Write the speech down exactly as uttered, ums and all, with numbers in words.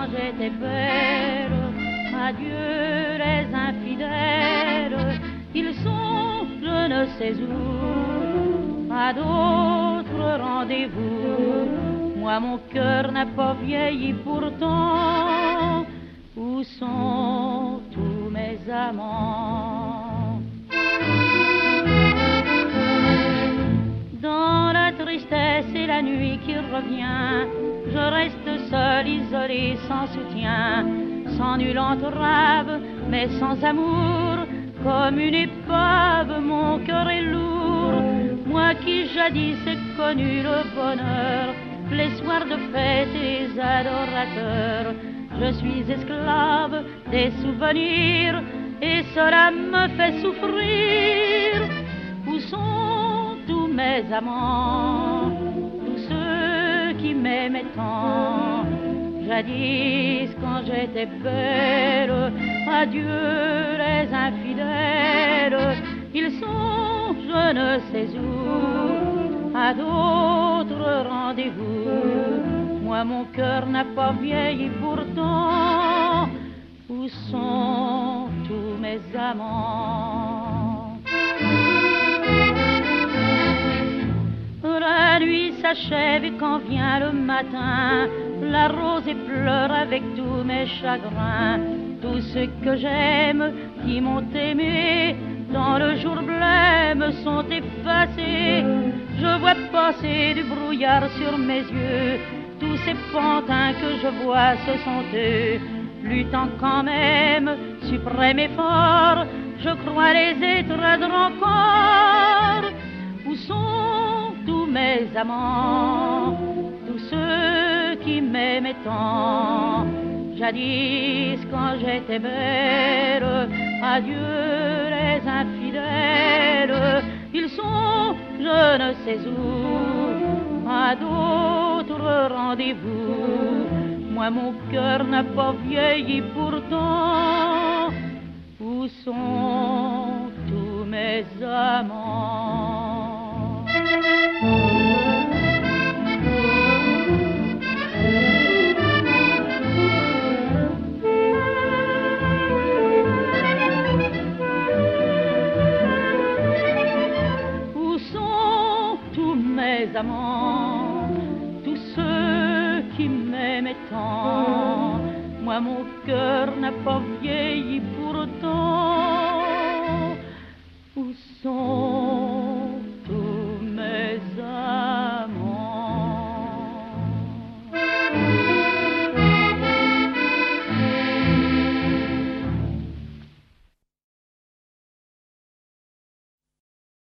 quand j'étais belle. Adieu les infidèles, ils sont je ne sais où, à d'autres rendez-vous. Moi mon cœur n'a pas vieilli pourtant. Où sont tous mes amants? Dans la tristesse et la nuit qui revient, je reste seul, isolé, sans soutien, sans nulle entrave, mais sans amour. Comme une épave, mon cœur est lourd. Moi qui jadis ai connu le bonheur, les soirs de fête et les adorateurs, je suis esclave des souvenirs et cela me fait souffrir. Où sont tous mes amants, tous ceux qui m'aimaient tant? Jadis quand j'étais belle, adieu les infidèles, ils sont je ne sais où, à d'autres rendez-vous. Moi mon cœur n'a pas vieilli pourtant. Où sont tous mes amants? La nuit s'achève et quand vient le matin, la rose pleure avec tous mes chagrins. Tous ceux que j'aime, qui m'ont aimé, dans le jour blême sont effacés. Je vois passer du brouillard sur mes yeux. Tous ces pantins que je vois, ce sont eux, luttant quand même, suprême effort. Je crois les étreindre encore. Où sont tous mes amants, tous ceux qui m'aimaient tant? Jadis quand j'étais belle, adieu les infidèles, ils sont je ne sais où, à d'autres rendez-vous. Moi mon cœur n'a pas vieilli pourtant. Où sont tous mes amants? Mes amants, tous ceux qui m'aimaient tant, moi mon cœur n'a pas vieilli pourtant.